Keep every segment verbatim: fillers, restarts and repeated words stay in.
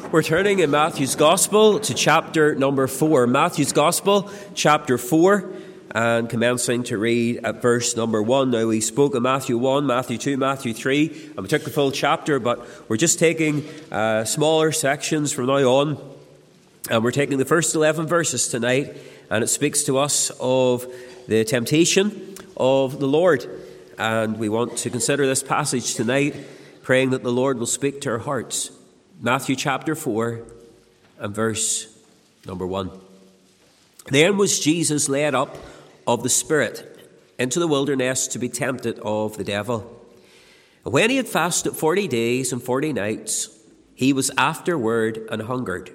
We're turning in Matthew's Gospel to chapter number four. Matthew's Gospel, chapter four, and commencing to read at verse number one. Now, we spoke of Matthew one, Matthew two, Matthew three, and we took the full chapter, but we're just taking uh, smaller sections from now on, and we're taking the first eleven verses tonight, and it speaks to us of the temptation of the Lord. And we want to consider this passage tonight, praying that the Lord will speak to our hearts. Matthew chapter four and verse number one. Then was Jesus led up of the Spirit into the wilderness to be tempted of the devil. And when he had fasted forty days and forty nights, he was afterward and hungered.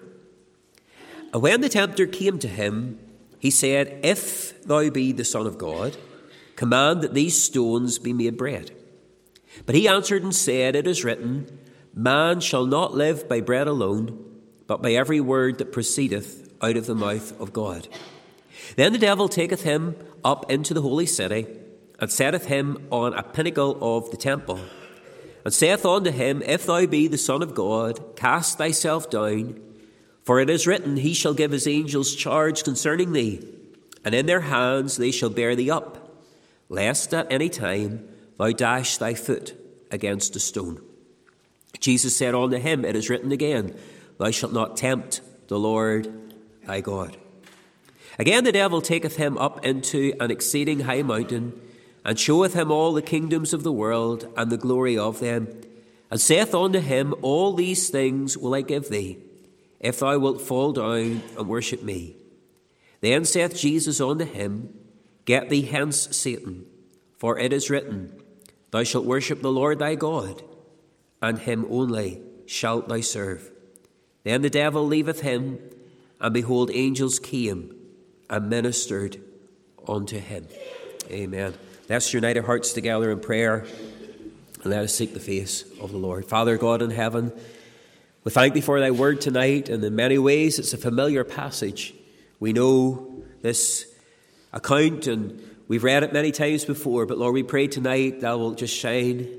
And when the tempter came to him, he said, If thou be the Son of God, command that these stones be made bread. But he answered and said, It is written, Man shall not live by bread alone, but by every word that proceedeth out of the mouth of God. Then the devil taketh him up into the holy city, and setteth him on a pinnacle of the temple, and saith unto him, If thou be the Son of God, cast thyself down, for it is written, He shall give his angels charge concerning thee, and in their hands they shall bear thee up, lest at any time thou dash thy foot against a stone. Jesus said unto him, It is written again, Thou shalt not tempt the Lord thy God. Again the devil taketh him up into an exceeding high mountain, and showeth him all the kingdoms of the world and the glory of them, and saith unto him, All these things will I give thee, if thou wilt fall down and worship me. Then saith Jesus unto him, Get thee hence, Satan, for it is written, Thou shalt worship the Lord thy God, and him only shalt thou serve. Then the devil leaveth him, and behold, angels came and ministered unto him. Amen. Let's unite our hearts together in prayer, and let us seek the face of the Lord. Father God in heaven, we thank thee for thy word tonight, and in many ways it's a familiar passage. We know this account, and we've read it many times before, but Lord, we pray tonight thou wilt just shine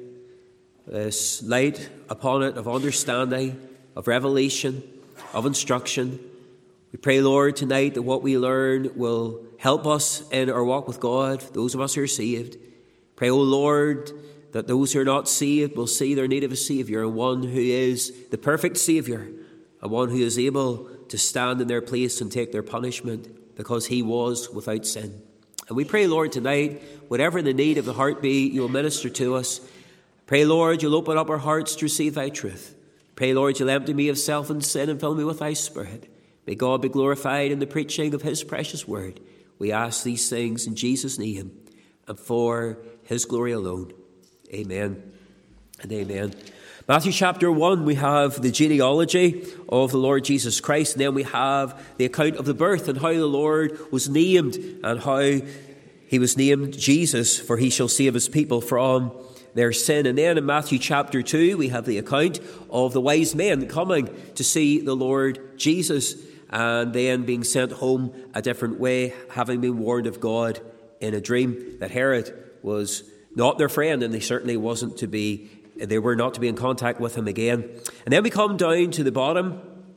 this light upon it of understanding, of revelation, of instruction. We pray, Lord, tonight that what we learn will help us in our walk with God, those of us who are saved. Pray, O Lord, that those who are not saved will see their need of a Saviour, and one who is the perfect Saviour, and one who is able to stand in their place and take their punishment because he was without sin. And we pray, Lord, tonight, whatever the need of the heart be, you will minister to us. Pray, Lord, you'll open up our hearts to receive thy truth. Pray, Lord, you'll empty me of self and sin and fill me with thy Spirit. May God be glorified in the preaching of his precious word. We ask these things in Jesus' name and for his glory alone. Amen and amen. Matthew chapter one, we have the genealogy of the Lord Jesus Christ, and then we have the account of the birth and how the Lord was named, and how he was named Jesus, for he shall save his people from their sin. And then in Matthew chapter two, we have the account of the wise men coming to see the Lord Jesus, and then being sent home a different way, having been warned of God in a dream that Herod was not their friend, and they certainly wasn't to be, they were not to be in contact with him again. And then we come down to the bottom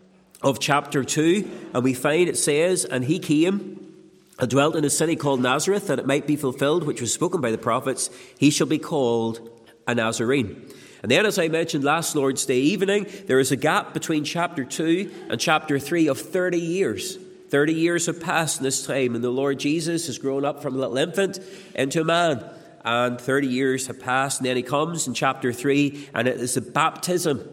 of chapter two, and we find it says, And he came and dwelt in a city called Nazareth, that it might be fulfilled, which was spoken by the prophets, he shall be called a Nazarene. And then, as I mentioned last Lord's Day evening, there is a gap between chapter two and chapter three of thirty years. thirty years have passed in this time, and the Lord Jesus has grown up from a little infant into a man. And thirty years have passed, and then he comes in chapter three, and it is the baptism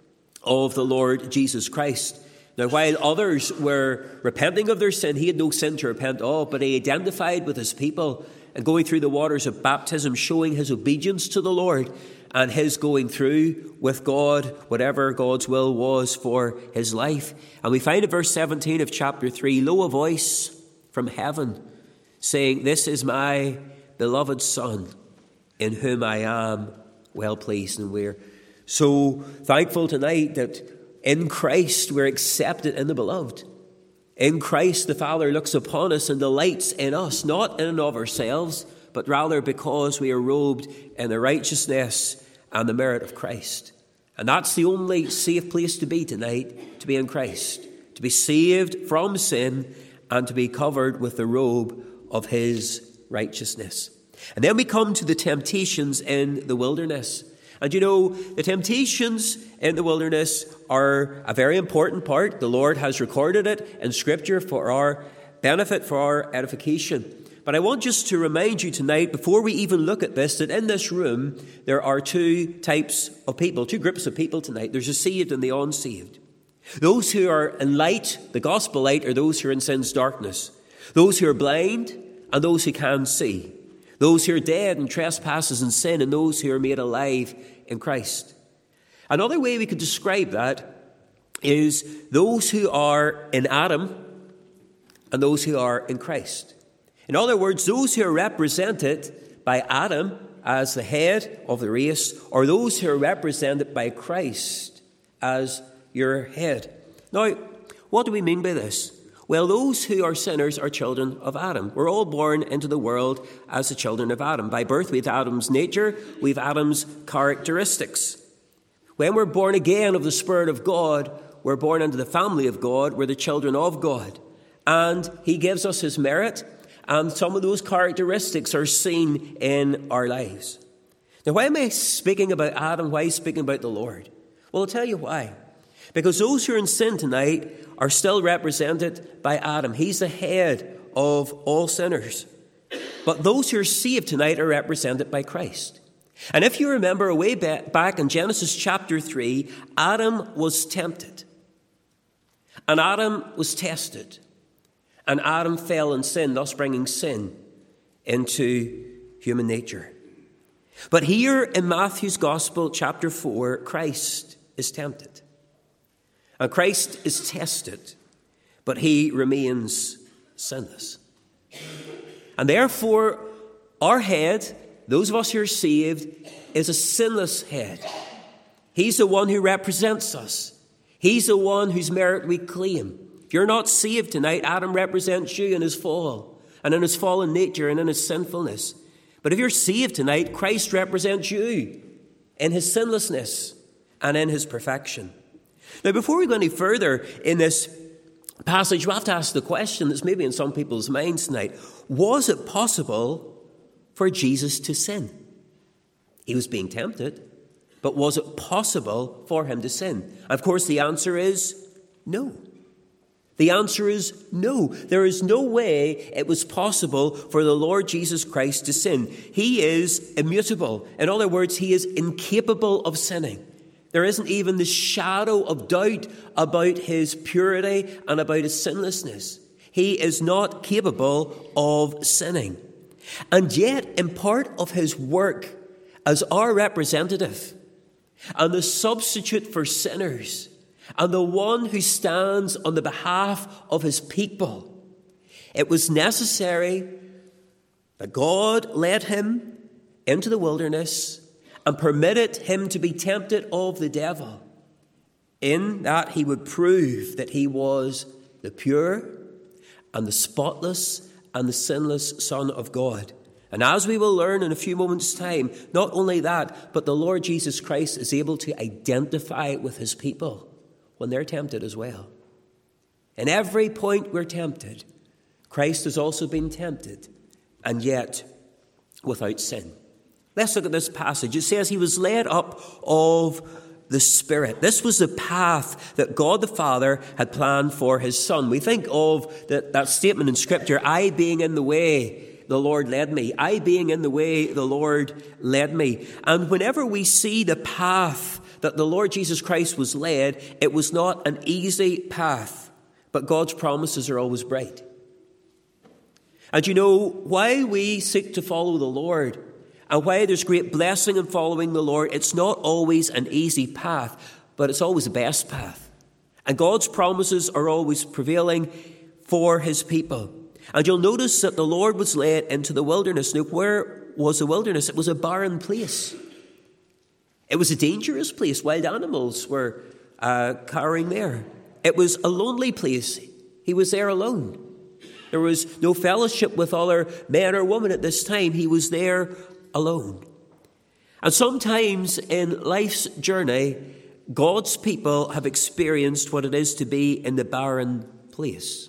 of the Lord Jesus Christ. Now, while others were repenting of their sin, he had no sin to repent of, but he identified with his people and going through the waters of baptism, showing his obedience to the Lord and his going through with God, whatever God's will was for his life. And we find in verse seventeen of chapter three, Lo, a voice from heaven saying, This is my beloved Son, in whom I am well pleased. And we're so thankful tonight that in Christ we're accepted in the beloved. In Christ the Father looks upon us and delights in us, not in and of ourselves, but rather because we are robed in the righteousness and the merit of Christ. And that's the only safe place to be tonight, to be in Christ, to be saved from sin and to be covered with the robe of his righteousness. And then we come to the temptations in the wilderness. And you know, the temptations in the wilderness are a very important part. The Lord has recorded it in Scripture for our benefit, for our edification. But I want just to remind you tonight, before we even look at this, that in this room there are two types of people, two groups of people tonight. There's the saved and the unsaved. Those who are in light, the gospel light, are those who are in sin's darkness. Those who are blind and those who can see. Those who are dead in trespasses and sin, and those who are made alive in Christ. Another way we could describe that is those who are in Adam and those who are in Christ. In other words, those who are represented by Adam as the head of the race, or those who are represented by Christ as your head. Now, what do we mean by this? Well, those who are sinners are children of Adam. We're all born into the world as the children of Adam. By birth, we have Adam's nature, we have Adam's characteristics. When we're born again of the Spirit of God, we're born into the family of God, we're the children of God. And he gives us his merit, and some of those characteristics are seen in our lives. Now, why am I speaking about Adam? Why am I speaking about the Lord? Well, I'll tell you why. Because those who are in sin tonight are still represented by Adam. He's the head of all sinners. But those who are saved tonight are represented by Christ. And if you remember way back in Genesis chapter three, Adam was tempted. And Adam was tested. And Adam fell in sin, thus bringing sin into human nature. But here in Matthew's Gospel, chapter four, Christ is tempted. And Christ is tested, but he remains sinless. And therefore, our head, those of us who are saved, is a sinless head. He's the one who represents us. He's the one whose merit we claim. If you're not saved tonight, Adam represents you in his fall, and in his fallen nature, and in his sinfulness. But if you're saved tonight, Christ represents you in his sinlessness and in his perfection. Now, before we go any further in this passage, we have to ask the question that's maybe in some people's minds tonight. Was it possible for Jesus to sin? He was being tempted, but was it possible for him to sin? And of course, the answer is no. The answer is no. There is no way it was possible for the Lord Jesus Christ to sin. He is immutable. In other words, he is incapable of sinning. There isn't even the shadow of doubt about his purity and about his sinlessness. He is not capable of sinning. And yet, in part of his work as our representative and the substitute for sinners and the one who stands on the behalf of his people, it was necessary that God led him into the wilderness and permitted him to be tempted of the devil, in that he would prove that he was the pure and the spotless and the sinless Son of God. And as we will learn in a few moments' time, not only that, but the Lord Jesus Christ is able to identify with his people when they're tempted as well. In every point we're tempted, Christ has also been tempted, and yet without sin. Let's look at this passage. It says he was led up of the Spirit. This was the path that God the Father had planned for his Son. We think of that, that statement in Scripture, I being in the way, the Lord led me. I being in the way, the Lord led me. And whenever we see the path that the Lord Jesus Christ was led, it was not an easy path, but God's promises are always bright. And you know, why we seek to follow the Lord, and why there's great blessing in following the Lord, it's not always an easy path, but it's always the best path. And God's promises are always prevailing for his people. And you'll notice that the Lord was led into the wilderness. Now, where was the wilderness? It was a barren place. It was a dangerous place. Wild animals were uh, cowering there. It was a lonely place. He was there alone. There was no fellowship with other men or women at this time. He was there alone. And sometimes in life's journey, God's people have experienced what it is to be in the barren place.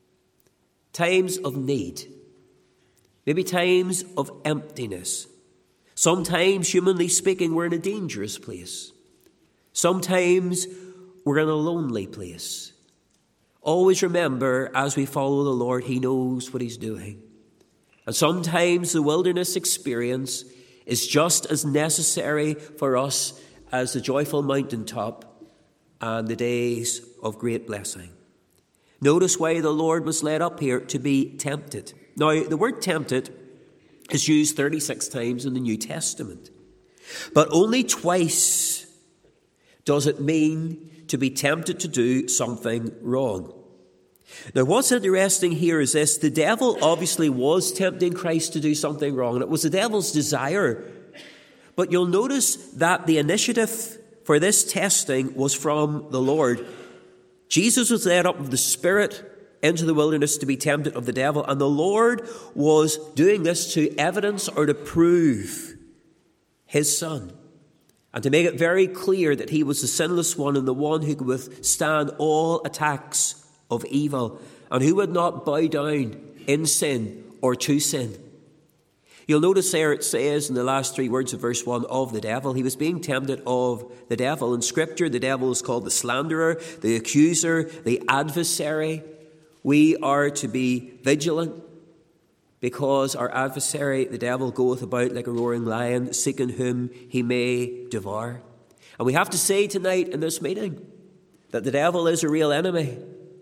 Times of need. Maybe times of emptiness. Sometimes, humanly speaking, we're in a dangerous place. Sometimes we're in a lonely place. Always remember, as we follow the Lord, He knows what He's doing. And sometimes the wilderness experience is just as necessary for us as the joyful mountaintop and the days of great blessing. Notice why the Lord was led up here to be tempted. Now, the word tempted is used thirty-six times in the New Testament. But only twice does it mean to be tempted to do something wrong. Now, what's interesting here is this. The devil obviously was tempting Christ to do something wrong, and it was the devil's desire. But you'll notice that the initiative for this testing was from the Lord. Jesus was led up of the Spirit into the wilderness to be tempted of the devil, and the Lord was doing this to evidence or to prove His Son, and to make it very clear that He was the sinless one and the one who could withstand all attacks of evil, and who would not bow down in sin or to sin. You'll notice there it says in the last three words of verse one, of the devil. He was being tempted of the devil. In Scripture, the devil is called the slanderer, the accuser, the adversary. We are to be vigilant, because our adversary, the devil, goeth about like a roaring lion, seeking whom he may devour. And we have to say tonight in this meeting that the devil is a real enemy.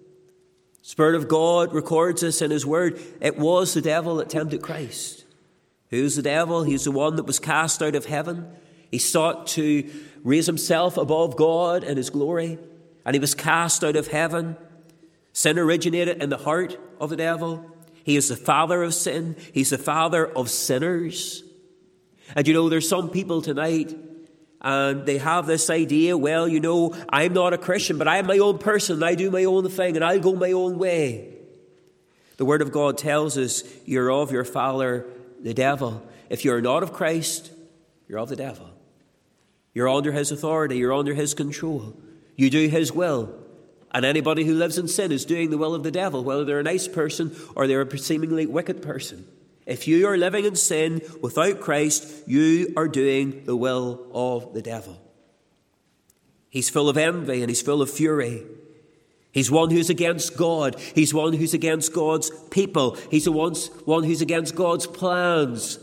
Spirit of God records this in His Word. It was the devil that tempted Christ. Who's the devil? He's the one that was cast out of heaven. He sought to raise himself above God and His glory, and he was cast out of heaven. Sin originated in the heart of the devil. He is the father of sin. He's the father of sinners. And you know, there's some people tonight, and they have this idea, well, you know, I'm not a Christian, but I'm my own person, and I do my own thing, and I'll go my own way. The Word of God tells us you're of your father, the devil. If you're not of Christ, you're of the devil. You're under his authority. You're under his control. You do his will. And anybody who lives in sin is doing the will of the devil, whether they're a nice person or they're a seemingly wicked person. If you are living in sin without Christ, you are doing the will of the devil. He's full of envy and he's full of fury. He's one who's against God. He's one who's against God's people. He's the one, one who's against God's plans.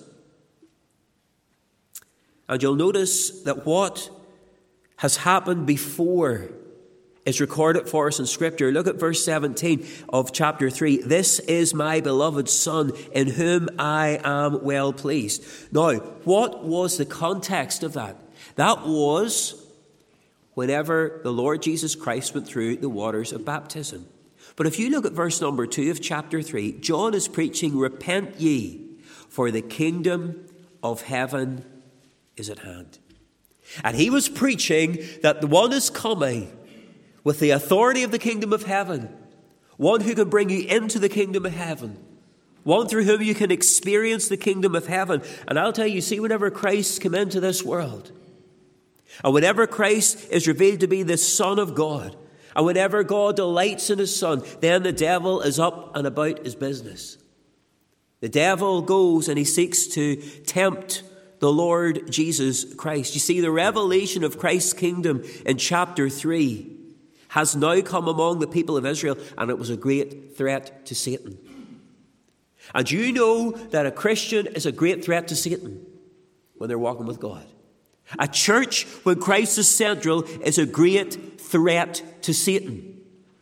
And you'll notice that what has happened before is recorded for us in Scripture. Look at verse seventeen of chapter three. This is my beloved Son, in whom I am well pleased. Now, what was the context of that? That was whenever the Lord Jesus Christ went through the waters of baptism. But if you look at verse number two of chapter three, John is preaching, repent ye, for the kingdom of heaven is at hand. And he was preaching that the one is coming with the authority of the kingdom of heaven, one who can bring you into the kingdom of heaven, one through whom you can experience the kingdom of heaven. And I'll tell you, see, whenever Christ came into this world, and whenever Christ is revealed to be the Son of God, and whenever God delights in His Son, then the devil is up and about his business. The devil goes and he seeks to tempt the Lord Jesus Christ. You see, the revelation of Christ's kingdom in chapter three has now come among the people of Israel, and it was a great threat to Satan. And you know that a Christian is a great threat to Satan when they're walking with God. A church, when Christ is central, is a great threat to Satan.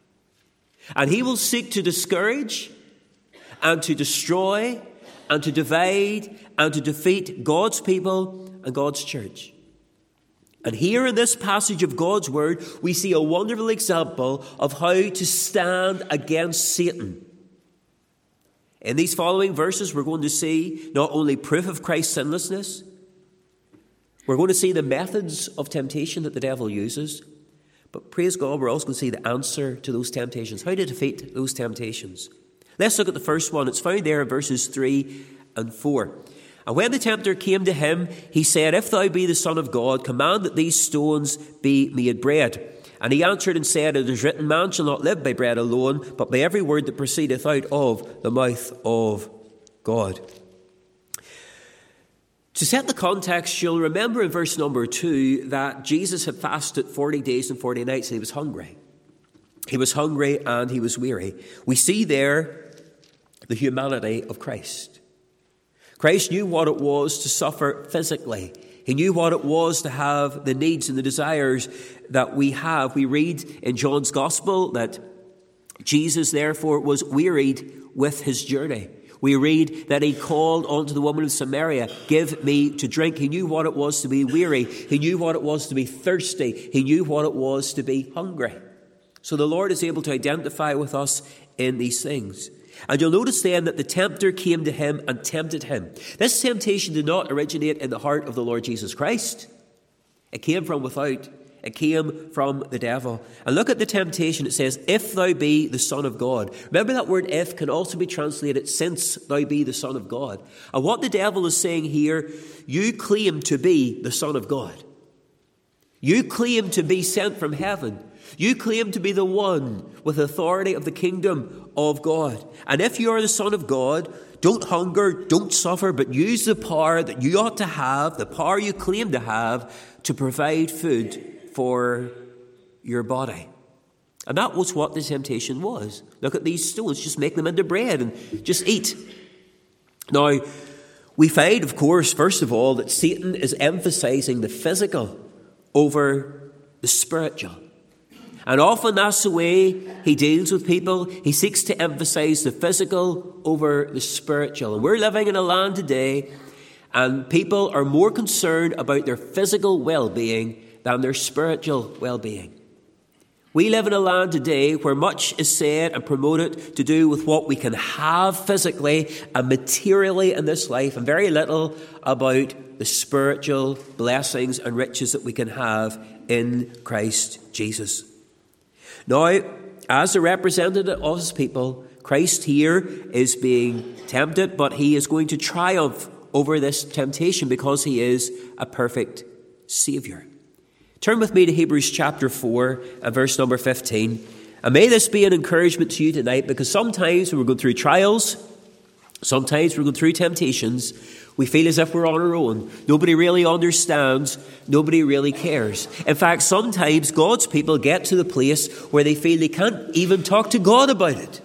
And he will seek to discourage and to destroy and to divide and to defeat God's people and God's church. And here in this passage of God's Word, we see a wonderful example of how to stand against Satan. In these following verses, we're going to see not only proof of Christ's sinlessness, we're going to see the methods of temptation that the devil uses, but praise God, we're also going to see the answer to those temptations, how to defeat those temptations. Let's look at the first one. It's found there in verses three and four. And when the tempter came to him, he said, If thou be the Son of God, command that these stones be made bread. And he answered and said, It is written, Man shall not live by bread alone, but by every word that proceedeth out of the mouth of God. To set the context, you'll remember in verse number two that Jesus had fasted forty days and forty nights and he was hungry. He was hungry and he was weary. We see there the humanity of Christ. Christ knew what it was to suffer physically. He knew what it was to have the needs and the desires that we have. We read in John's Gospel that Jesus, therefore, was wearied with his journey. We read that he called unto the woman of Samaria, Give me to drink. He knew what it was to be weary. He knew what it was to be thirsty. He knew what it was to be hungry. So the Lord is able to identify with us in these things. And you'll notice then that the tempter came to him and tempted him. This temptation did not originate in the heart of the Lord Jesus Christ. It came from without. It came from the devil. And look at the temptation. It says, If thou be the Son of God. Remember that word if can also be translated since thou be the Son of God. And what the devil is saying here, you claim to be the Son of God. You claim to be sent from heaven. You claim to be the one with authority of the kingdom of God. And if you are the Son of God, don't hunger, don't suffer, but use the power that you ought to have, the power you claim to have, to provide food for your body. And that was what the temptation was. Look at these stones, just make them into bread and just eat. Now, we find, of course, first of all, that Satan is emphasizing the physical over the spiritual. And often that's the way he deals with people. He seeks to emphasize the physical over the spiritual. And we're living in a land today, and people are more concerned about their physical well-being than their spiritual well-being. We live in a land today where much is said and promoted to do with what we can have physically and materially in this life, and very little about the spiritual blessings and riches that we can have in Christ Jesus. Now, as a representative of his people, Christ here is being tempted, but he is going to triumph over this temptation because he is a perfect Saviour. Turn with me to Hebrews chapter four and verse number fifteen. And may this be an encouragement to you tonight, because sometimes when we're going through trials, sometimes we're going through temptations, we feel as if we're on our own. Nobody really understands. Nobody really cares. In fact, sometimes God's people get to the place where they feel they can't even talk to God about it.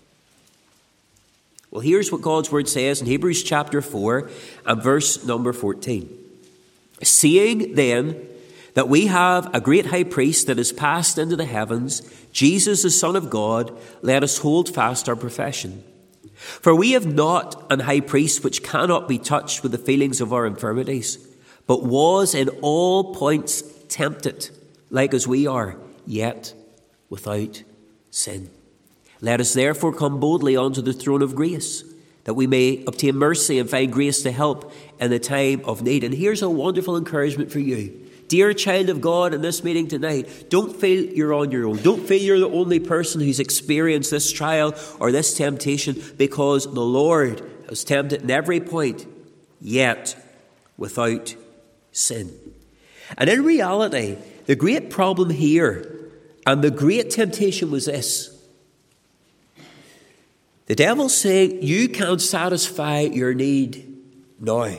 Well, here's what God's word says in Hebrews chapter four and verse number fourteen. Seeing then that we have a great high priest that is passed into the heavens, Jesus the Son of God, let us hold fast our profession. For we have not an high priest which cannot be touched with the feelings of our infirmities, but was in all points tempted, like as we are, yet without sin. Let us therefore come boldly unto the throne of grace, that we may obtain mercy and find grace to help in the time of need. And here's a wonderful encouragement for you. Dear child of God, in this meeting tonight, don't feel you're on your own. Don't feel you're the only person who's experienced this trial or this temptation, because the Lord has tempted in every point, yet without sin. And in reality, the great problem here and the great temptation was this. The devil's saying, you can't satisfy your need now.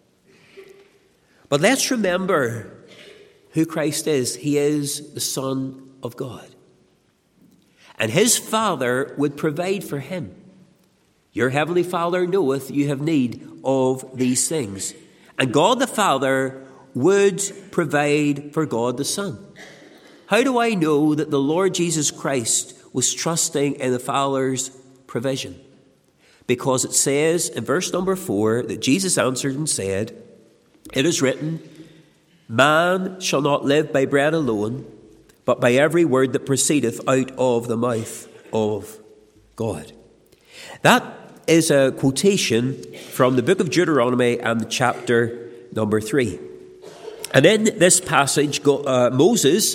But let's remember who Christ is. He is the Son of God. And his Father would provide for him. Your heavenly Father knoweth you have need of these things. And God the Father would provide for God the Son. How do I know that the Lord Jesus Christ was trusting in the Father's provision? Because it says in verse number four that Jesus answered and said, It is written, Man shall not live by bread alone, but by every word that proceedeth out of the mouth of God. That is a quotation from the book of Deuteronomy and chapter number three. And in this passage, uh, Moses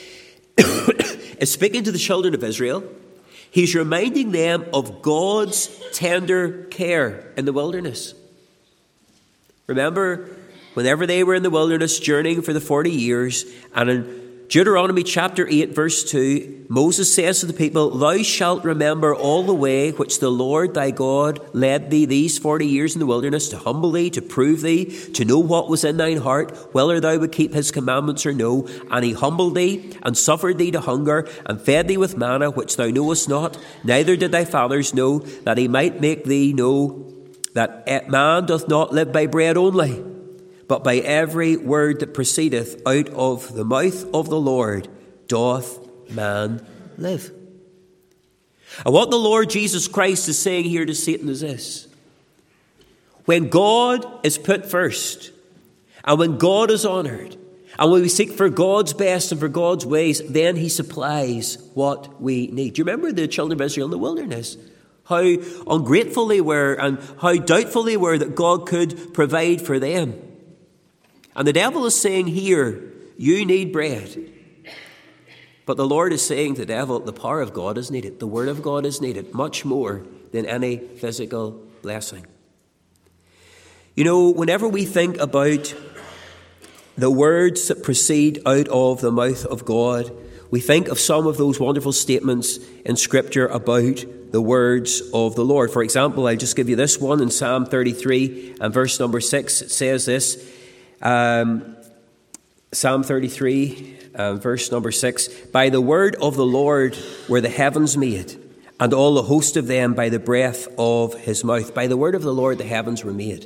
is speaking to the children of Israel. He's reminding them of God's tender care in the wilderness. Remember, whenever they were in the wilderness journeying for the forty years, and in Deuteronomy chapter eight, verse two, Moses says to the people, "Thou shalt remember all the way which the Lord thy God led thee these forty years in the wilderness, to humble thee, to prove thee, to know what was in thine heart, whether thou would keep his commandments or no. And he humbled thee, and suffered thee to hunger, and fed thee with manna, which thou knowest not, neither did thy fathers know, that he might make thee know that man doth not live by bread only, but by every word that proceedeth out of the mouth of the Lord doth man live." And what the Lord Jesus Christ is saying here to Satan is this: when God is put first, and when God is honoured, and when we seek for God's best and for God's ways, then he supplies what we need. Do you remember the children of Israel in the wilderness? How ungrateful they were, and how doubtful they were that God could provide for them. And the devil is saying here, you need bread. But the Lord is saying to the devil, the power of God is needed. The word of God is needed much more than any physical blessing. You know, whenever we think about the words that proceed out of the mouth of God, we think of some of those wonderful statements in Scripture about the words of the Lord. For example, I'll just give you this one in Psalm thirty-three and verse number six. It says this, um, Psalm thirty-three and verse number six, "By the word of the Lord were the heavens made, and all the host of them by the breath of his mouth." By the word of the Lord the heavens were made.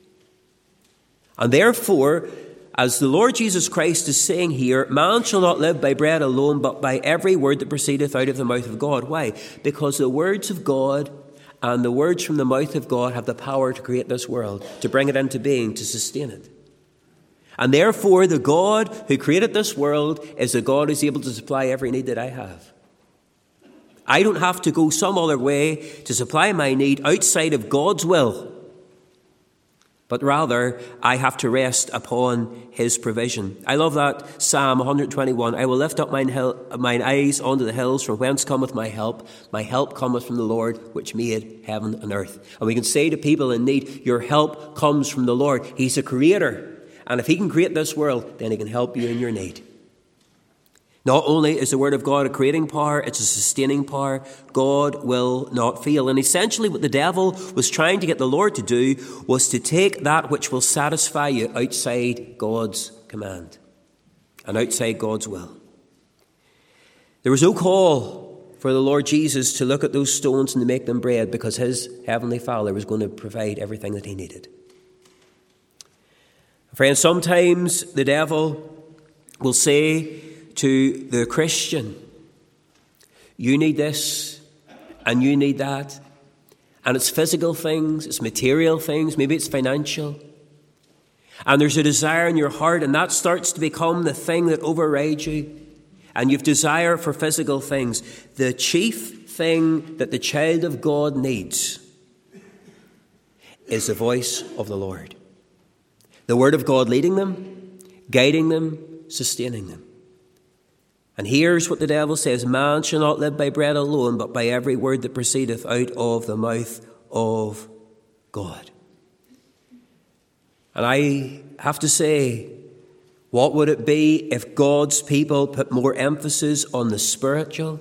And therefore, as the Lord Jesus Christ is saying here, man shall not live by bread alone, but by every word that proceedeth out of the mouth of God. Why? Because the words of God and the words from the mouth of God have the power to create this world, to bring it into being, to sustain it. And therefore, the God who created this world is the God who's able to supply every need that I have. I don't have to go some other way to supply my need outside of God's will, but rather I have to rest upon his provision. I love that Psalm one twenty-one. "I will lift up mine, hill, mine eyes unto the hills, from whence cometh my help. My help cometh from the Lord, which made heaven and earth." And we can say to people in need, your help comes from the Lord. He's a creator. And if he can create this world, then he can help you in your need. Not only is the word of God a creating power, it's a sustaining power. God will not fail. And essentially what the devil was trying to get the Lord to do was to take that which will satisfy you outside God's command and outside God's will. There was no call for the Lord Jesus to look at those stones and to make them bread, because his heavenly Father was going to provide everything that he needed. Friends, sometimes the devil will say to the Christian, you need this and you need that. And it's physical things, it's material things, maybe it's financial. And there's a desire in your heart, and that starts to become the thing that overrides you. And you've desire for physical things. The chief thing that the child of God needs is the voice of the Lord. The word of God leading them, guiding them, sustaining them. And here's what the devil says: man shall not live by bread alone, but by every word that proceedeth out of the mouth of God. And I have to say, what would it be if God's people put more emphasis on the spiritual,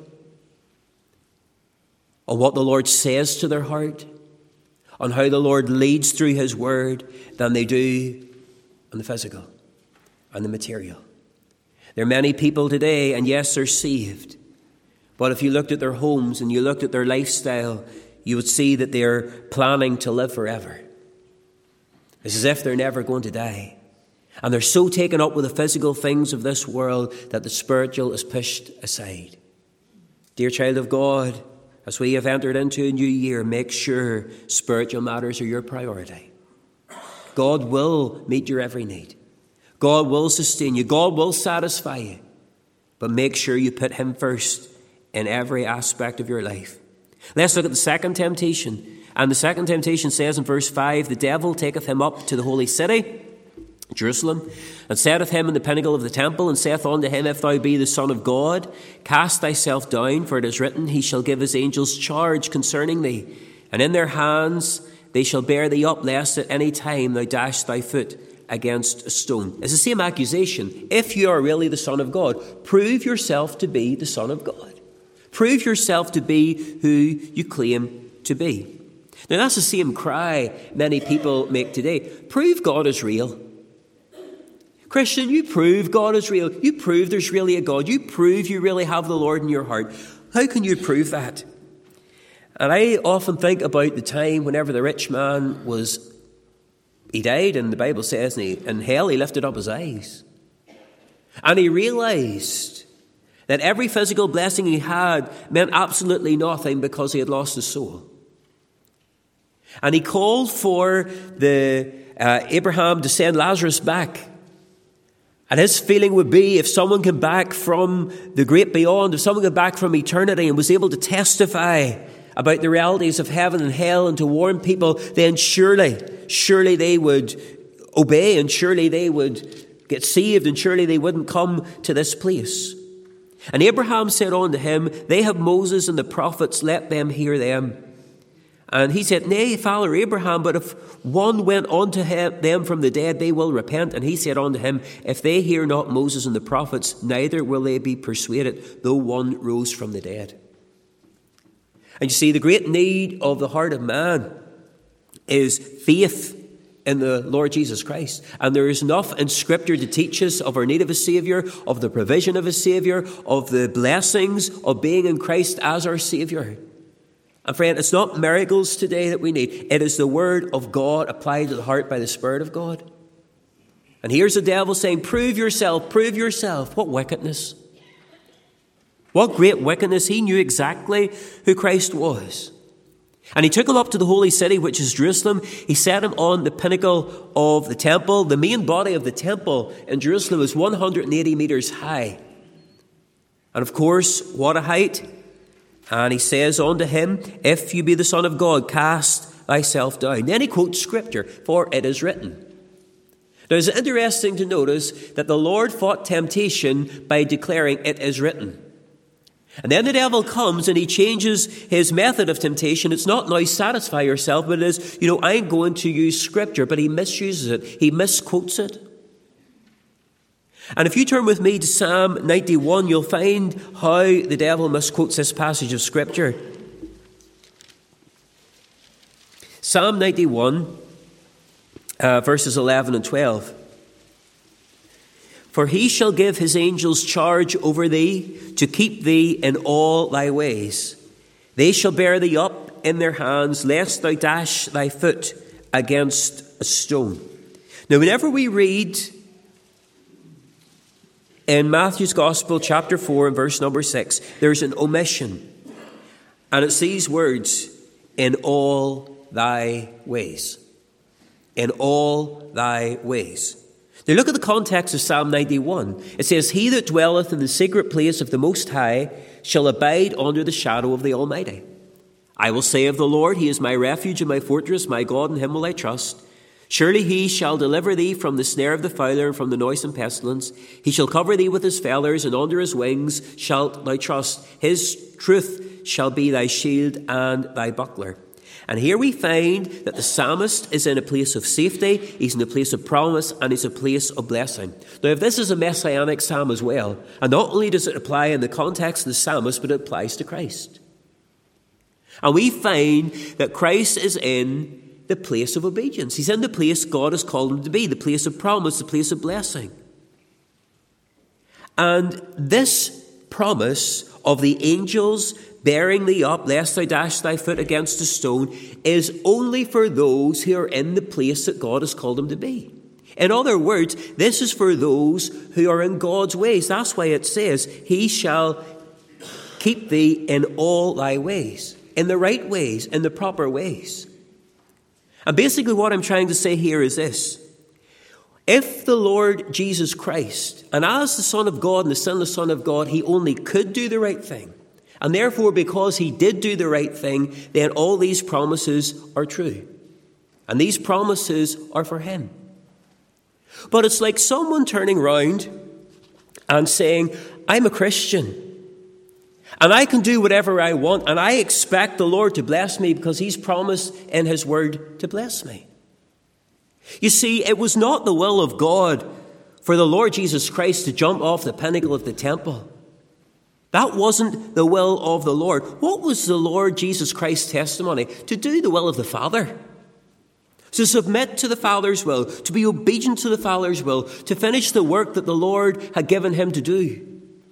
on what the Lord says to their heart, on how the Lord leads through his word, than they do on the physical and the material? There are many people today, and yes, they're saved. But if you looked at their homes and you looked at their lifestyle, you would see that they're planning to live forever. It's as if they're never going to die. And they're so taken up with the physical things of this world that the spiritual is pushed aside. Dear child of God, as we have entered into a new year, make sure spiritual matters are your priority. God will meet your every need. God will sustain you. God will satisfy you. But make sure you put him first in every aspect of your life. Let's look at the second temptation. And the second temptation says in verse five, the devil taketh him up to the holy city, Jerusalem, and setteth him in the pinnacle of the temple, and saith unto him, if thou be the Son of God, cast thyself down, for it is written, he shall give his angels charge concerning thee, and in their hands they shall bear thee up, lest at any time thou dash thy foot against a stone. It's the same accusation. If you are really the Son of God, prove yourself to be the Son of God. Prove yourself to be who you claim to be. Now that's the same cry many people make today. Prove God is real. Christian, you prove God is real. You prove there's really a God. You prove you really have the Lord in your heart. How can you prove that? And I often think about the time whenever the rich man was, he died, and the Bible says in hell he lifted up his eyes. And he realized that every physical blessing he had meant absolutely nothing because he had lost his soul. And he called for the uh, Abraham to send Lazarus back. And his feeling would be, if someone came back from the great beyond, if someone came back from eternity and was able to testify about the realities of heaven and hell and to warn people, then surely, surely they would obey, and surely they would get saved, and surely they wouldn't come to this place. And Abraham said unto him, they have Moses and the prophets, let them hear them. And he said, nay, Father Abraham, but if one went unto them from the dead, they will repent. And he said unto him, if they hear not Moses and the prophets, neither will they be persuaded, though one rose from the dead. And you see, the great need of the heart of man is faith in the Lord Jesus Christ. And there is enough in Scripture to teach us of our need of a Saviour, of the provision of a Saviour, of the blessings of being in Christ as our Saviour. And friend, it's not miracles today that we need. It is the Word of God applied to the heart by the Spirit of God. And here's the devil saying, prove yourself, prove yourself. What wickedness. What great wickedness. He knew exactly who Christ was. And he took him up to the holy city, which is Jerusalem. He set him on the pinnacle of the temple. The main body of the temple in Jerusalem is one hundred eighty meters high. And of course, what a height. And he says unto him, if you be the Son of God, cast thyself down. Then he quotes Scripture, for it is written. Now it's interesting to notice that the Lord fought temptation by declaring it is written. And then the devil comes and he changes his method of temptation. It's not now satisfy yourself, but it is, you know, I'm going to use Scripture, but he misuses it. He misquotes it. And if you turn with me to Psalm ninety-one, you'll find how the devil misquotes this passage of Scripture. Psalm ninety-one, uh, verses eleven and twelve. For he shall give his angels charge over thee, to keep thee in all thy ways. They shall bear thee up in their hands, lest thou dash thy foot against a stone. Now, whenever we read in Matthew's Gospel, chapter four, and verse number six, there's an omission. And it's these words, in all thy ways. In all thy ways. Now look at the context of Psalm ninety-one. It says, he that dwelleth in the secret place of the Most High shall abide under the shadow of the Almighty. I will say of the Lord, he is my refuge and my fortress, my God, in him will I trust. Surely he shall deliver thee from the snare of the fowler and from the noisome pestilence. He shall cover thee with his feathers, and under his wings shalt thou trust. His truth shall be thy shield and thy buckler. And here we find that the psalmist is in a place of safety, he's in a place of promise, and he's a place of blessing. Now, if this is a messianic psalm as well, and not only does it apply in the context of the psalmist, but it applies to Christ. And we find that Christ is in the place of obedience. He's in the place God has called him to be, the place of promise, the place of blessing. And this promise of the angels bearing thee up, lest thou dash thy foot against a stone, is only for those who are in the place that God has called them to be. In other words, this is for those who are in God's ways. That's why it says, he shall keep thee in all thy ways, in the right ways, in the proper ways. And basically what I'm trying to say here is this. If the Lord Jesus Christ, and as the Son of God and the sinless Son of God, he only could do the right thing, and therefore because he did do the right thing, then all these promises are true. And these promises are for him. But it's like someone turning round and saying, I'm a Christian, And I can do whatever I want, and I expect the Lord to bless me because he's promised in his word to bless me. You see, it was not the will of God for the Lord Jesus Christ to jump off the pinnacle of the temple. That wasn't the will of the Lord. What was the Lord Jesus Christ's testimony? To do the will of the Father. To submit to the Father's will, to be obedient to the Father's will, to finish the work that the Lord had given him to do.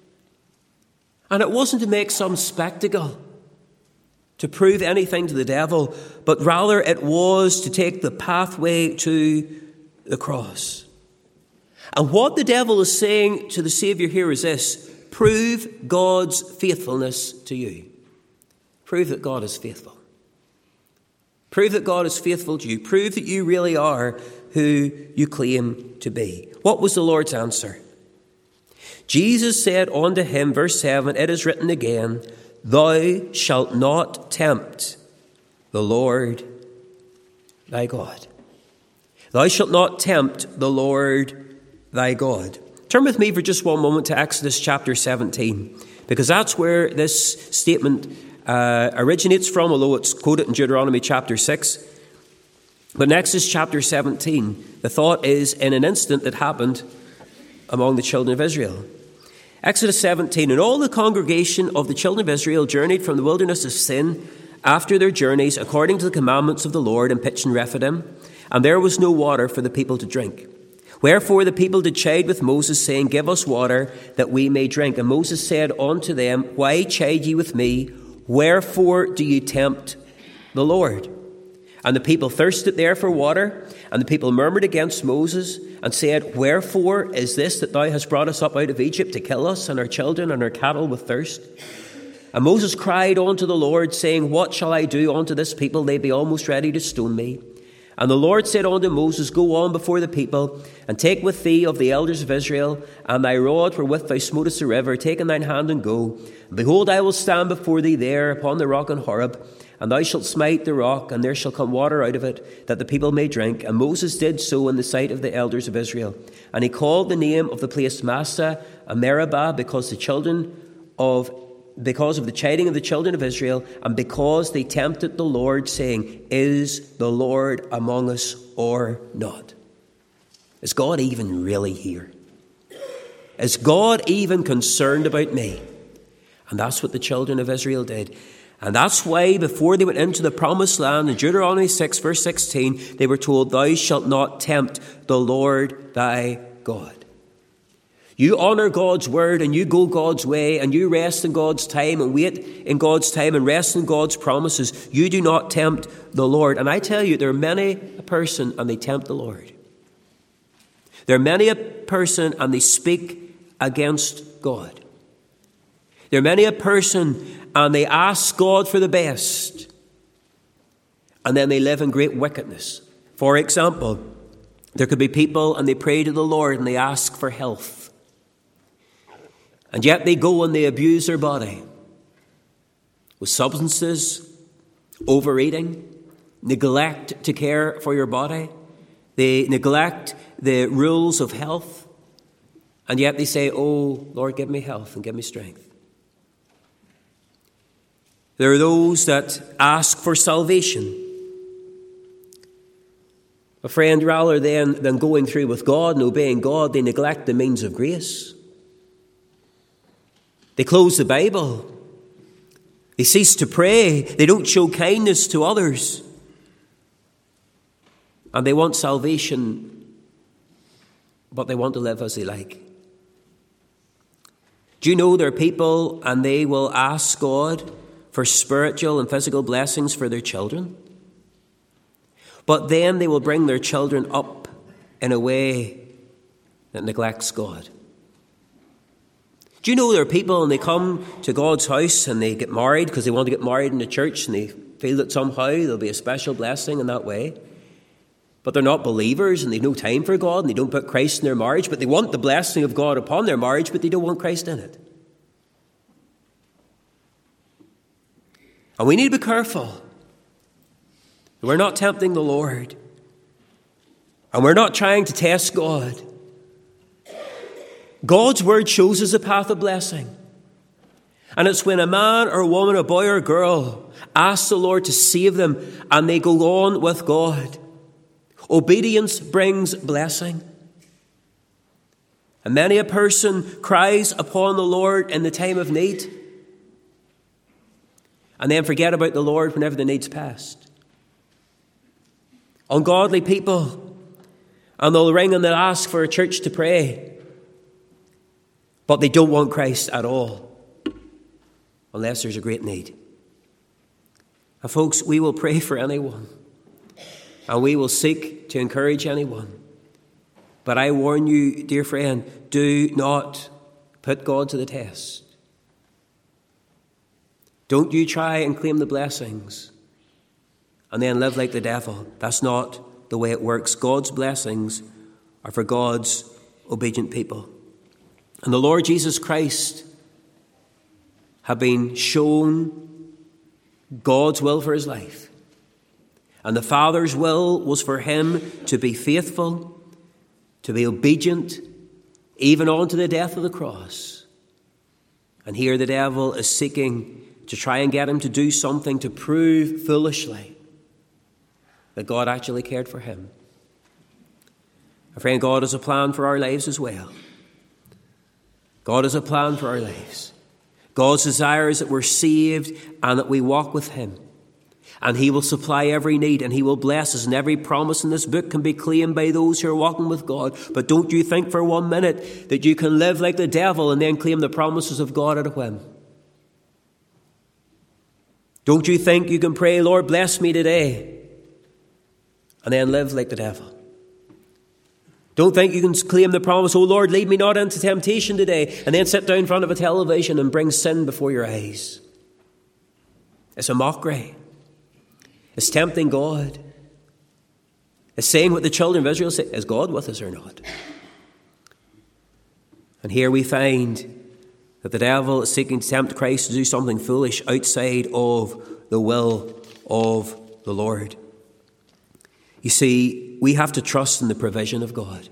And it wasn't to make some spectacle, to prove anything to the devil, but rather it was to take the pathway to the cross. And what the devil is saying to the Saviour here is this: prove God's faithfulness to you. Prove that God is faithful. Prove that God is faithful to you. Prove that you really are who you claim to be. What was the Lord's answer? Jesus said unto him, verse seven, it is written again, thou shalt not tempt the Lord thy God. Thou shalt not tempt the Lord thy God. Turn with me for just one moment to Exodus chapter seventeen, because that's where this statement uh, originates from, although it's quoted in Deuteronomy chapter six. But in Exodus chapter seventeen, the thought is, in an instant it happened among the children of Israel. Exodus seventeen, and all the congregation of the children of Israel journeyed from the wilderness of Sin after their journeys according to the commandments of the Lord and pitched in Rephidim, and there was no water for the people to drink. Wherefore the people did chide with Moses, saying, give us water that we may drink. And Moses said unto them, why chide ye with me? Wherefore do ye tempt the Lord? And the people thirsted there for water, and the people murmured against Moses and said, wherefore is this that thou hast brought us up out of Egypt to kill us and our children and our cattle with thirst? And Moses cried unto the Lord, saying, what shall I do unto this people? They be almost ready to stone me. And the Lord said unto Moses, go on before the people, and take with thee of the elders of Israel, and thy rod wherewith thou smotest the river, take in thine hand and go. And behold, I will stand before thee there upon the rock in Horeb, and thou shalt smite the rock, and there shall come water out of it, that the people may drink. And Moses did so in the sight of the elders of Israel. And he called the name of the place Massah and Meribah, because the children of because of the chiding of the children of Israel, and because they tempted the Lord, saying, is the Lord among us or not? Is God even really here? Is God even concerned about me? And that's what the children of Israel did. And that's why before they went into the promised land, in Deuteronomy six, verse sixteen, they were told, thou shalt not tempt the Lord thy God. You honour God's word, and you go God's way, and you rest in God's time and wait in God's time and rest in God's promises. You do not tempt the Lord. And I tell you, there are many a person and they tempt the Lord. There are many a person and they speak against God. There are many a person and they ask God for the best, and then they live in great wickedness. For example, there could be people and they pray to the Lord and they ask for health. And yet they go and they abuse their body with substances, overeating, neglect to care for your body. They neglect the rules of health. And yet they say, oh, Lord, give me health and give me strength. There are those that ask for salvation. A friend, rather than, than going through with God and obeying God, they neglect the means of grace. They close the Bible. They cease to pray. They don't show kindness to others. And they want salvation, but they want to live as they like. Do you know there are people and they will ask God for spiritual and physical blessings for their children? But then they will bring their children up in a way that neglects God. Do you know there are people and they come to God's house and they get married because they want to get married in the church and they feel that somehow there'll be a special blessing in that way? But they're not believers and they've no time for God and they don't put Christ in their marriage, but they want the blessing of God upon their marriage, but they don't want Christ in it. And we need to be careful. We're not tempting the Lord. And we're not trying to test God. God's word shows us a path of blessing. And it's when a man or a woman, a boy or a girl, asks the Lord to save them and they go on with God. Obedience brings blessing. And many a person cries upon the Lord in the time of need and then forget about the Lord whenever the need's past. Ungodly people, and they'll ring and they'll ask for a church to pray, but they don't want Christ at all, unless there's a great need. And folks, we will pray for anyone, and we will seek to encourage anyone. But I warn you, dear friend, do not put God to the test. Don't you try and claim the blessings and then live like the devil. That's not the way it works. God's blessings are for God's obedient people. And the Lord Jesus Christ had been shown God's will for his life. And the Father's will was for him to be faithful, to be obedient, even on to the death of the cross. And here the devil is seeking to try and get him to do something to prove foolishly that God actually cared for him. My friend, God has a plan for our lives as well. God has a plan for our lives. God's desire is that we're saved and that we walk with him. And he will supply every need and he will bless us. And every promise in this book can be claimed by those who are walking with God. But don't you think for one minute that you can live like the devil and then claim the promises of God at a whim. Don't you think you can pray, Lord, bless me today, and then live like the devil. Don't think you can claim the promise, oh Lord, lead me not into temptation today, and then sit down in front of a television and bring sin before your eyes. It's a mockery. It's tempting God. It's saying what the children of Israel say, is God with us or not? And here we find that the devil is seeking to tempt Christ to do something foolish outside of the will of the Lord. You see, we have to trust in the provision of God.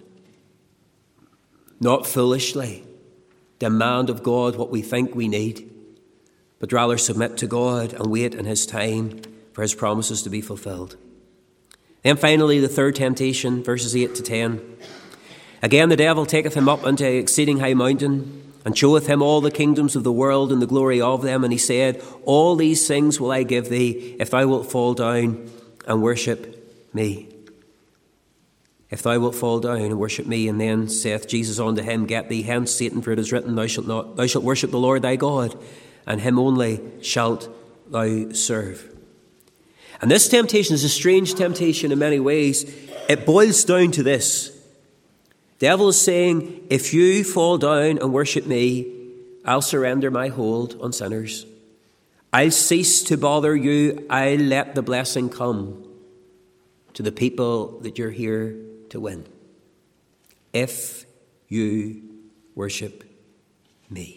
Not foolishly demand of God what we think we need, but rather submit to God and wait in his time for his promises to be fulfilled. Then finally, the third temptation, verses eight to ten. Again, the devil taketh him up unto an exceeding high mountain, and showeth him all the kingdoms of the world and the glory of them. And he said, all these things will I give thee, if thou wilt fall down and worship me. If thou wilt fall down and worship me. And then saith Jesus unto him, get thee hence, Satan, for it is written, thou shalt not, thou shalt worship the Lord thy God, and him only shalt thou serve. And this temptation is a strange temptation in many ways. It boils down to this. The devil is saying, if you fall down and worship me, I'll surrender my hold on sinners. I'll cease to bother you. I'll let the blessing come to the people that you're here to win. If you worship me.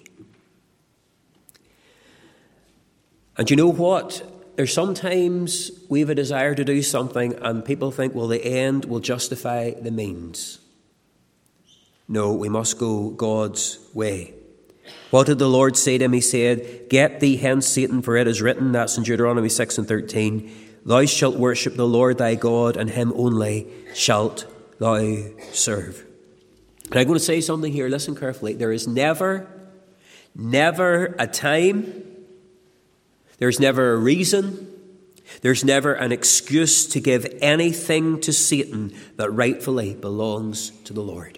And you know what? There's sometimes we have a desire to do something and people think, well, the end will justify the means. No, we must go God's way. What did the Lord say to him? He said, get thee hence, Satan, for it is written, that's in Deuteronomy six and thirteen, thou shalt worship the Lord thy God, and him only shalt thou serve. And I'm going to say something here, listen carefully. There is never, never a time, there's never a reason, there's never an excuse to give anything to Satan that rightfully belongs to the Lord.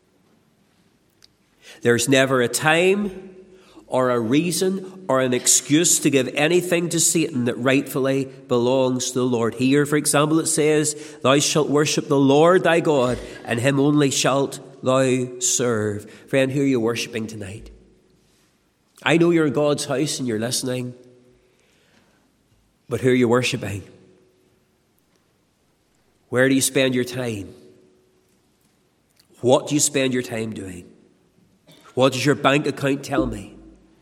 There's never a time or a reason or an excuse to give anything to Satan that rightfully belongs to the Lord. Here, for example, it says, thou shalt worship the Lord thy God, and him only shalt thou serve. Friend, who are you worshipping tonight? I know you're in God's house and you're listening, but who are you worshipping? Where do you spend your time? What do you spend your time doing? What does your bank account tell me?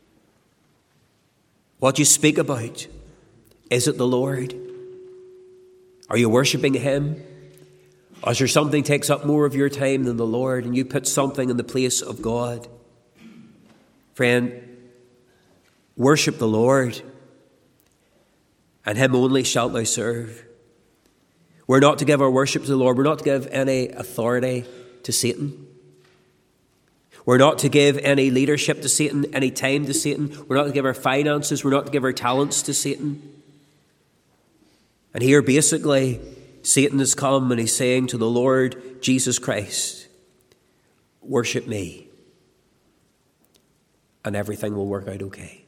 What you speak about? Is it the Lord? Are you worshipping him? Or is there something takes up more of your time than the Lord and you put something in the place of God? Friend, Worship the Lord, and him only shalt thou serve. We're not to give our worship to the Lord. We're not to give any authority to Satan. We're not to give any leadership to Satan, any time to Satan. We're not to give our finances. We're not to give our talents to Satan. And here, basically, Satan has come and he's saying to the Lord Jesus Christ, worship me, and everything will work out okay.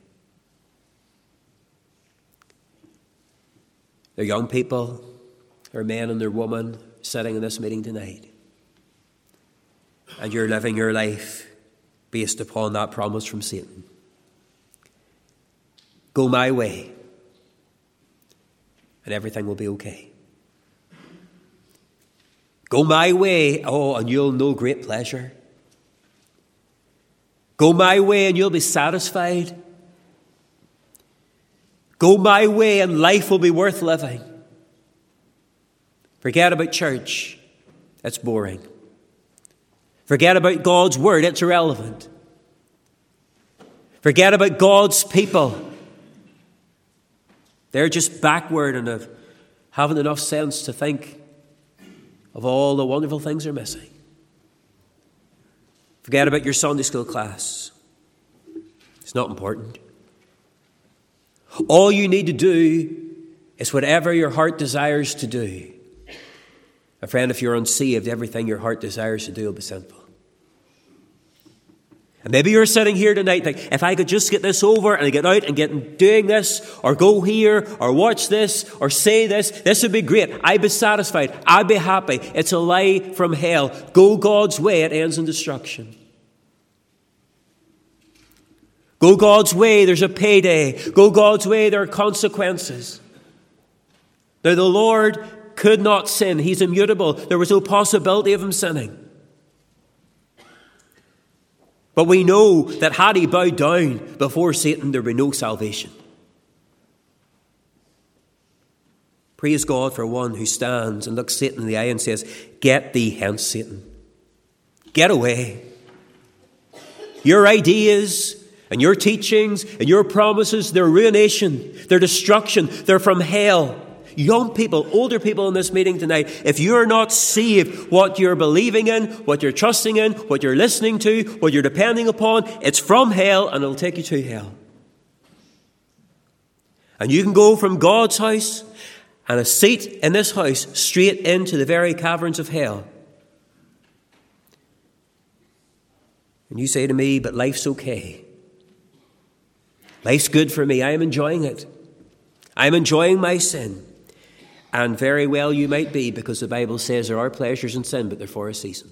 They're young people, they're men and they're women sitting in this meeting tonight. And you're living your life based upon that promise from Satan. Go my way, and everything will be okay. Go my way, oh, and you'll know great pleasure. Go my way, and you'll be satisfied. Go my way, and life will be worth living. Forget about church. It's boring. Forget about God's word. It's irrelevant. Forget about God's people. They're just backward and have, haven't enough sense to think of all the wonderful things they're missing. Forget about your Sunday school class. It's not important. All you need to do is whatever your heart desires to do. My friend, if you're unsaved, everything your heart desires to do will be sinful. And maybe you're sitting here tonight thinking, if I could just get this over and get out and get doing this, or go here, or watch this, or say this, this would be great. I'd be satisfied. I'd be happy. It's a lie from hell. Go God's way, it ends in destruction. Go God's way, there's a payday. Go God's way, there are consequences. Now the Lord could not sin. He's immutable. There was no possibility of him sinning. But we know that had he bowed down before Satan, there would be no salvation. Praise God for one who stands and looks Satan in the eye and says, get thee hence, Satan. Get away. Your ideas and your teachings and your promises, they're ruination, they're destruction, they're from hell. Young people, older people in this meeting tonight, if you're not saved, what you're believing in, what you're trusting in, what you're listening to, what you're depending upon, it's from hell and it'll take you to hell. And you can go from God's house and a seat in this house straight into the very caverns of hell. And you say to me, but life's okay. Life's good for me. I am enjoying it. I'm enjoying my sin. And very well you might be, because the Bible says there are pleasures in sin, but they're for a season.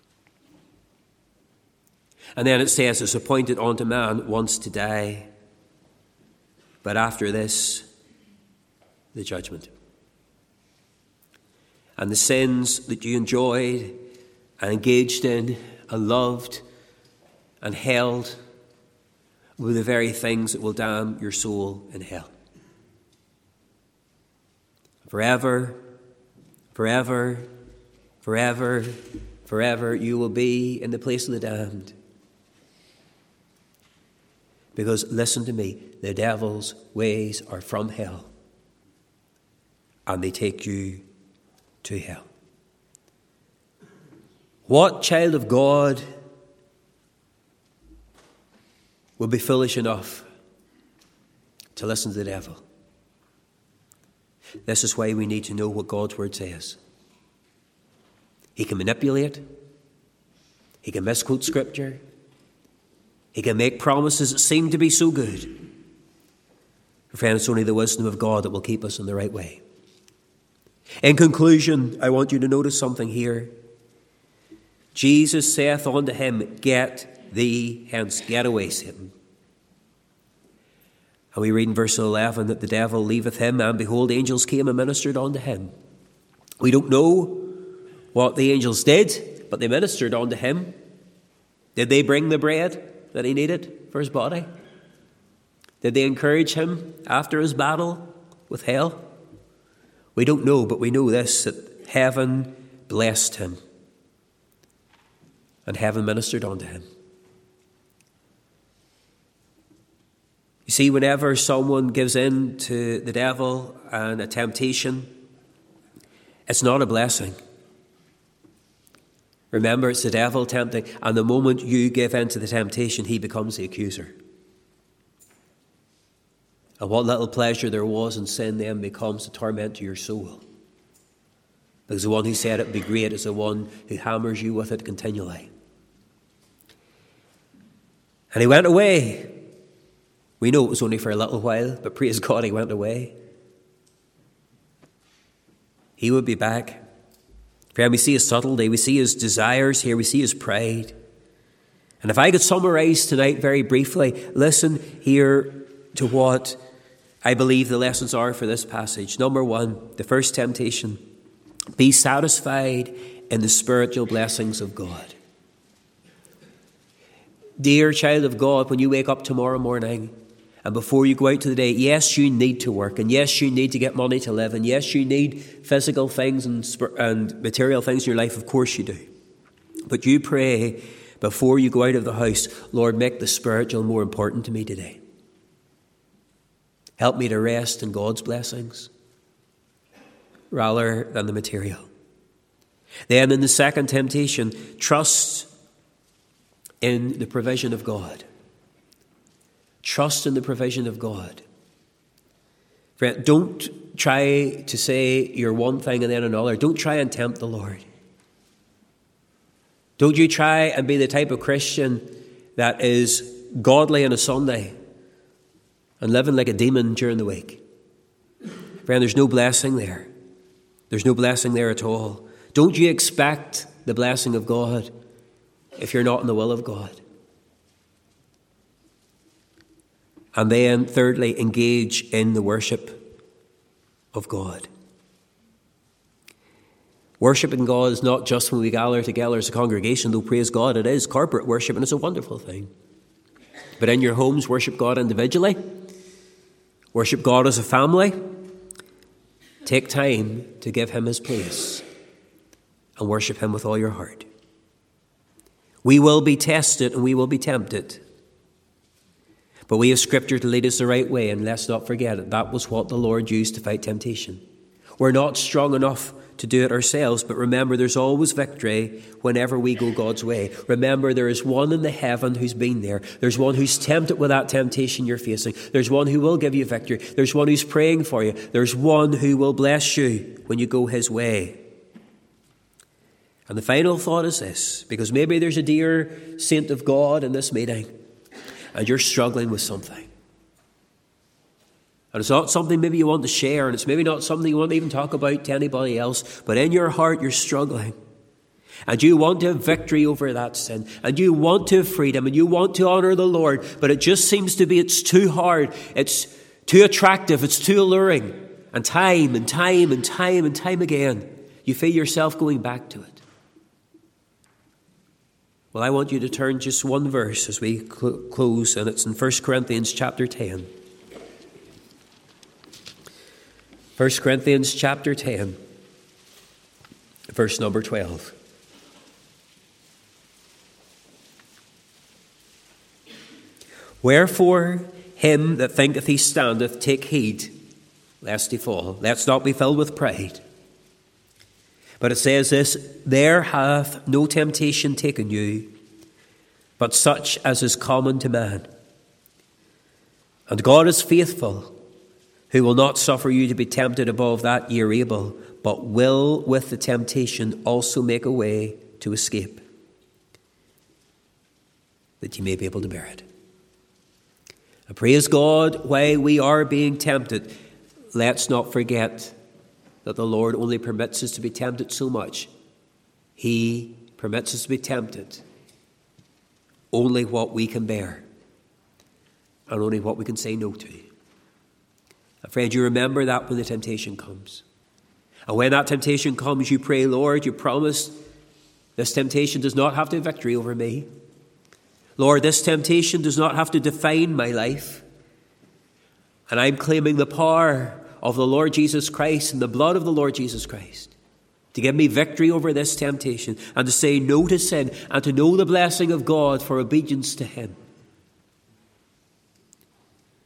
And then it says it's appointed unto man once to die, but after this, the judgment. And the sins that you enjoyed and engaged in and loved and held were the very things that will damn your soul in hell. Forever, forever, forever, forever, you will be in the place of the damned. Because, listen to me, the devil's ways are from hell, and they take you to hell. What child of God will be foolish enough to listen to the devil? This is why we need to know what God's word says. He can manipulate. He can misquote scripture. He can make promises that seem to be so good. Friend, it's only the wisdom of God that will keep us in the right way. In conclusion, I want you to notice something here. Jesus saith unto him, get thee hence, get away, Satan. And we read in verse eleven that the devil leaveth him, and behold, angels came and ministered unto him. We don't know what the angels did, but they ministered unto him. Did they bring the bread that he needed for his body? Did they encourage him after his battle with hell? We don't know, but we know this, that heaven blessed him, and heaven ministered unto him. You see, whenever someone gives in to the devil and a temptation, it's not a blessing. Remember, it's the devil tempting, and the moment you give in to the temptation, he becomes the accuser. And what little pleasure there was in sin then becomes a torment to your soul. Because the one who said it would be great is the one who hammers you with it continually. And he went away. We know it was only for a little while, but praise God, he went away. He would be back. Friend, we see his subtlety, we see his desires here, we see his pride. And if I could summarize tonight very briefly, listen here to what I believe the lessons are for this passage. Number one, the first temptation: be satisfied in the spiritual blessings of God. Dear child of God, when you wake up tomorrow morning and before you go out to the day, yes, you need to work, and yes, you need to get money to live, and yes, you need physical things and, sp- and material things in your life. Of course you do. But you pray before you go out of the house, Lord, make the spiritual more important to me today. Help me to rest in God's blessings rather than the material. Then in the second temptation, trust in the provision of God. Trust in the provision of God. Friend, don't try to say you're one thing and then another. Don't try and tempt the Lord. Don't you try and be the type of Christian that is godly on a Sunday and living like a demon during the week. Friend, there's no blessing there. There's no blessing there at all. Don't you expect the blessing of God if you're not in the will of God. And then, thirdly, engage in the worship of God. Worshipping God is not just when we gather together as a congregation, though praise God, it is corporate worship and it's a wonderful thing. But in your homes, worship God individually. Worship God as a family. Take time to give him his place and worship him with all your heart. We will be tested and we will be tempted. But we have Scripture to lead us the right way, and let's not forget it. That was what the Lord used to fight temptation. We're not strong enough to do it ourselves, but remember, there's always victory whenever we go God's way. Remember, there is one in the heaven who's been there. There's one who's tempted with that temptation you're facing. There's one who will give you victory. There's one who's praying for you. There's one who will bless you when you go his way. And the final thought is this, because maybe there's a dear saint of God in this meeting, and you're struggling with something. And it's not something maybe you want to share, and it's maybe not something you want to even talk about to anybody else, but in your heart you're struggling. And you want to have victory over that sin, and you want to have freedom, and you want to honour the Lord, but it just seems to be it's too hard, it's too attractive, it's too alluring. And time and time and time and time again, you feel yourself going back to it. Well, I want you to turn just one verse as we cl- close, and it's in First Corinthians chapter ten. First Corinthians chapter ten, verse number twelve. Wherefore, him that thinketh he standeth, take heed, lest he fall. Let's not be filled with pride. But it says this, there hath no temptation taken you, but such as is common to man. And God is faithful, who will not suffer you to be tempted above that ye are able, but will with the temptation also make a way to escape, that ye may be able to bear it. And praise God, while we are being tempted, let's not forget that the Lord only permits us to be tempted so much. He permits us to be tempted only what we can bear and only what we can say no to. And friend, you remember that when the temptation comes. And when that temptation comes, you pray, Lord, you promise this temptation does not have to have victory over me. Lord, this temptation does not have to define my life. And I'm claiming the power of the Lord Jesus Christ and the blood of the Lord Jesus Christ to give me victory over this temptation and to say no to sin and to know the blessing of God for obedience to him.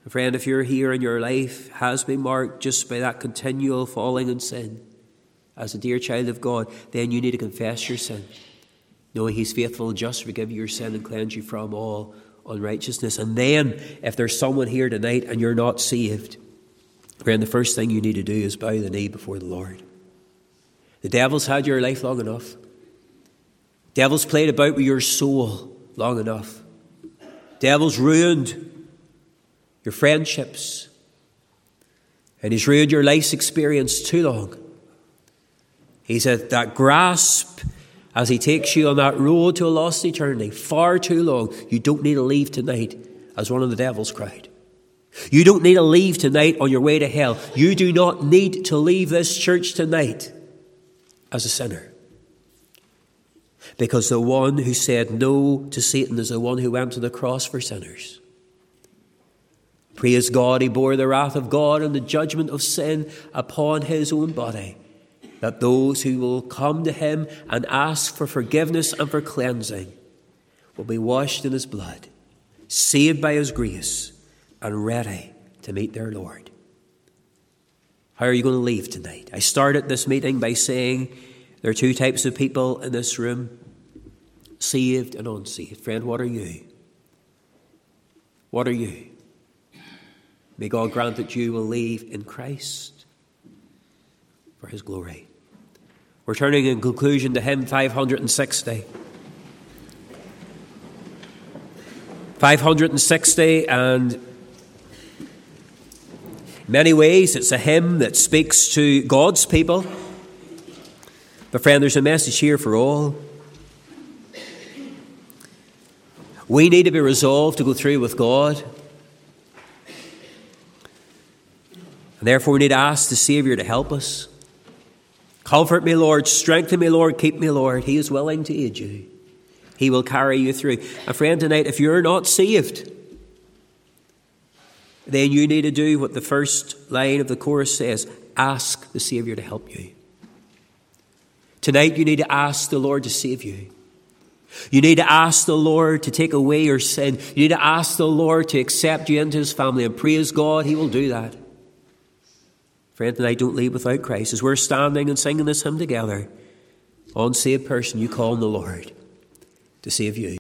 Friend, if you're here and your life has been marked just by that continual falling in sin, as a dear child of God, then you need to confess your sin, knowing he's faithful and just to forgive you your sin and cleanse you from all unrighteousness. And then, if there's someone here tonight and you're not saved, friend, the first thing you need to do is bow the knee before the Lord. The devil's had your life long enough. The devil's played about with your soul long enough. The devil's ruined your friendships. And he's ruined your life's experience too long. He's at that grasp as he takes you on that road to a lost eternity far too long. You don't need to leave tonight as one of the devil's crowd. You don't need to leave tonight on your way to hell. You do not need to leave this church tonight as a sinner. Because the one who said no to Satan is the one who went to the cross for sinners. Praise God, he bore the wrath of God and the judgment of sin upon his own body, that those who will come to him and ask for forgiveness and for cleansing will be washed in his blood, saved by his grace, and ready to meet their Lord. How are you going to leave tonight? I started this meeting by saying there are two types of people in this room, saved and unsaved. Friend, what are you? What are you? May God grant that you will leave in Christ for his glory. We're turning in conclusion to hymn five hundred sixty. five hundred sixty, and in many ways it's a hymn that speaks to God's people. But friend, there's a message here for all. We need to be resolved to go through with God. And therefore we need to ask the Saviour to help us. Comfort me, Lord. Strengthen me, Lord. Keep me, Lord. He is willing to aid you. He will carry you through. And friend, tonight, if you're not saved, then you need to do what the first line of the chorus says. Ask the Saviour to help you. Tonight you need to ask the Lord to save you. You need to ask the Lord to take away your sin. You need to ask the Lord to accept you into his family. And praise God, he will do that. Friend, tonight don't leave without Christ. As we're standing and singing this hymn together, unsaved person, you call on the Lord to save you.